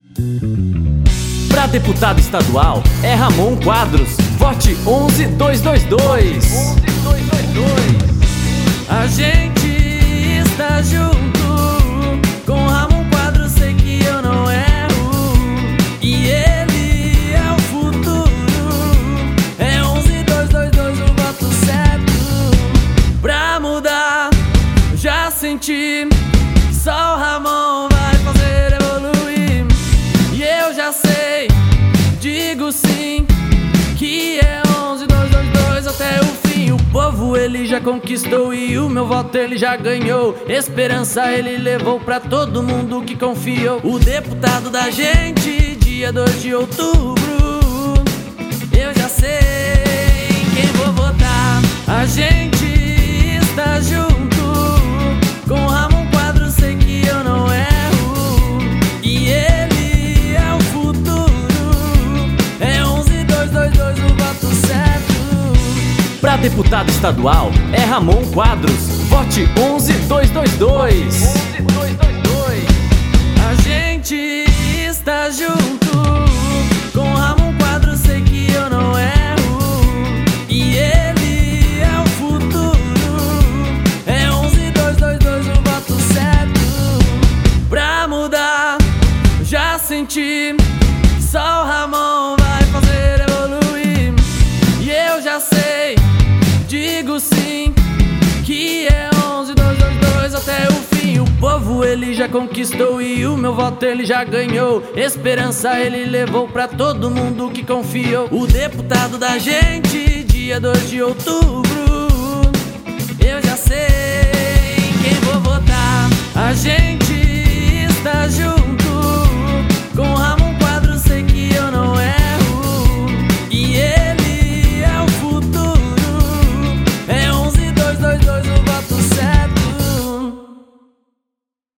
Pra deputado estadual é Ramon Quadros. Vote 11222. A gente está junto com Ramon Quadros, sei que eu não erro. E ele é o futuro. É 11222 o voto certo. Pra mudar, já senti que só o Ramon vai fazer evoluir. E eu já sei, digo sim, que é 11222 até o fim. O povo ele já conquistou e o meu voto ele já ganhou. Esperança ele levou pra todo mundo que confiou. O deputado da gente, dia 2 de outubro, eu já sei em quem vou votar. A gente está junto com Ramon Quadros, sei que eu não erro. E ele é o futuro. É 11222 o voto certo. Pra deputado estadual é Ramon Quadros. Vote 11222. A gente está junto com Ramon Quadros, sei que eu não erro. E ele é o futuro. É 11222 o voto certo. Pra mudar, já senti que só o Ramon vai fazer evoluir. E eu já sei, digo sim, que é 11222 até o fim. O povo ele já conquistou e o meu voto ele já ganhou. Esperança ele levou pra todo mundo que confiou. O deputado da gente, dia 2 de outubro, eu já sei em quem vou votar. A gente